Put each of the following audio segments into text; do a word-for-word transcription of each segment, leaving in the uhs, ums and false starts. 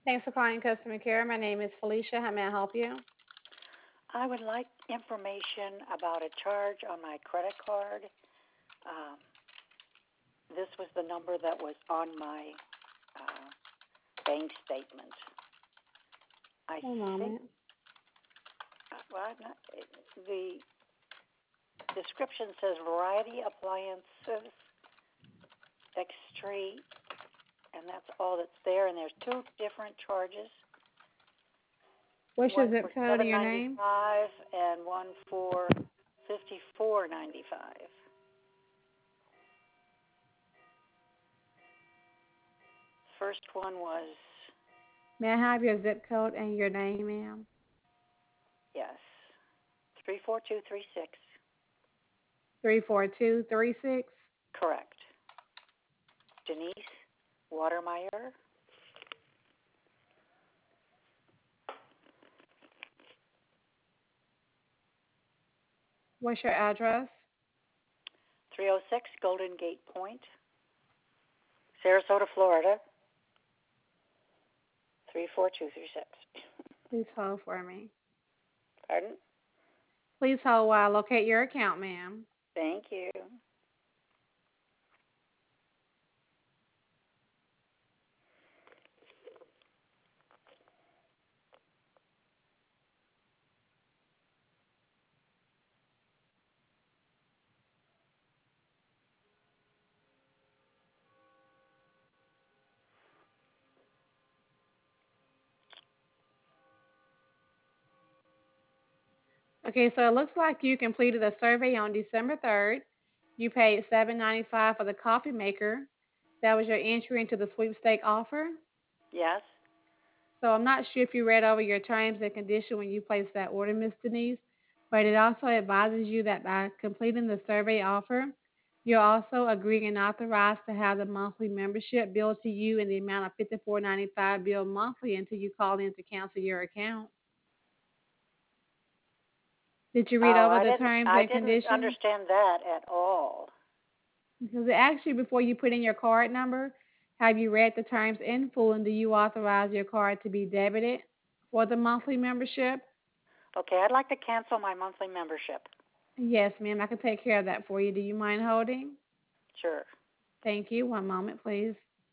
Thanks for calling customer care. My name is Felicia. How may I help you? I would like information about a charge on my credit card. Um, this was the number that was on my uh, bank statement. I One think, moment. uh, well, I'm not, the description says variety appliances, extra, and that's all that's there. And there's two different charges. What's your One for zip code and seven your ninety name? five and one for fifty four ninety five. First one was May I have your zip code and your name, ma'am? yes, three four two three six. three four two three six. Correct. Denise Watermeyer, What's your address? three oh six Golden Gate Point, Sarasota, Florida, three four two three six. Please hold for me. Pardon? Please hold while I locate your account, ma'am. Thank you. Okay, so it looks like you completed a survey on December third. You paid seven ninety-five for the coffee maker. That was your entry into the sweepstake offer. Yes? So I'm not sure if you read over your terms and condition when you placed that order, Miss Denise, but it also advises you that by completing the survey offer, you're also agreeing and authorized to have the monthly membership billed to you in the amount of fifty-four ninety-five billed monthly until you call in to cancel your account. Did you read Oh, over I the didn't terms I and didn't conditions? understand that at all. Because it asks you before you put in your card number, have you read the terms in full and do you authorize your card to be debited for the monthly membership? Okay, I'd like to cancel my monthly membership. Yes, ma'am. I can take care of that for you. Do you mind holding? Sure. Thank you. One moment, please.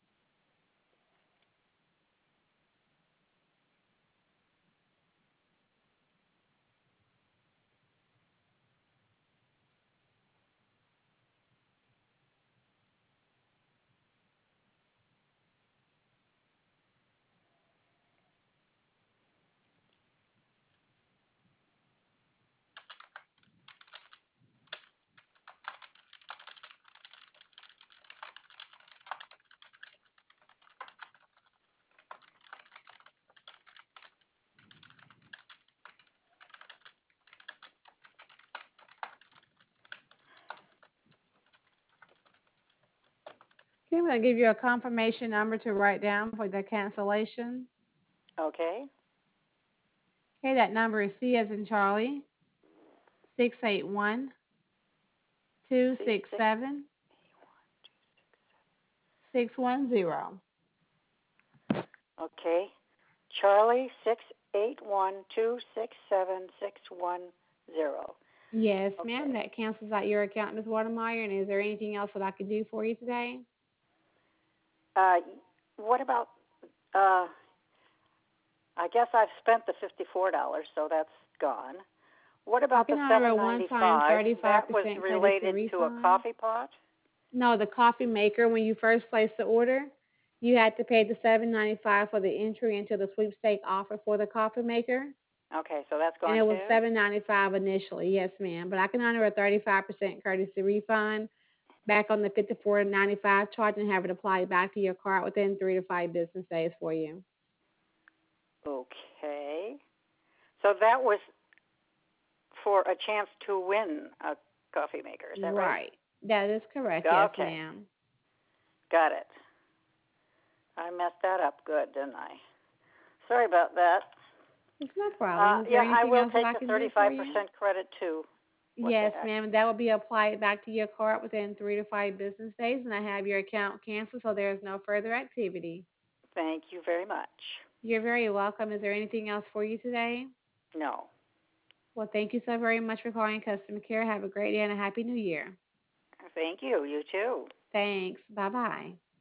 Okay, I'm going to give you a confirmation number to write down for the cancellation. Okay. Okay, that number is C as in Charlie, six eight one, two C six six seven, six one zero. Okay. Charlie six eight one two six seven six one zero. Yes, ma'am. Okay. That cancels out your account, Miz Watermeyer. And is there anything else that I could do for you today? Uh what about uh I guess I've spent the fifty four dollars, so that's gone. What I about can the honor a seven one ninety time five? That was thirty-five percent courtesy related to a refund. coffee pot? No, the coffee maker, when you first placed the order, you had to pay the seven ninety-five for the entry into the sweepstake offer for the coffee maker. Okay, so that's And gone it was too? seven ninety-five initially, yes, ma'am. But I can honor a thirty-five percent courtesy refund back on the fifty-four ninety-five charge and have it applied back to your card within three to five business days for you. Okay. So that was for a chance to win a coffee maker, is that right? Right. That is correct, yes, Okay. ma'am. Got it. I messed that up good, didn't I? Sorry about that. It's no Uh, problem. Is there yeah, I anything will else that take I the can do for you? thirty-five percent credit too. What the Yes, heck? ma'am. That will be applied back to your card within three to five business days, and I have your account canceled, so there is no further activity. Thank you very much. You're very welcome. Is there anything else for you today? No. Well, thank you so very much for calling customer care. Have a great day and a happy new year. Thank you. You too. Thanks. Bye bye.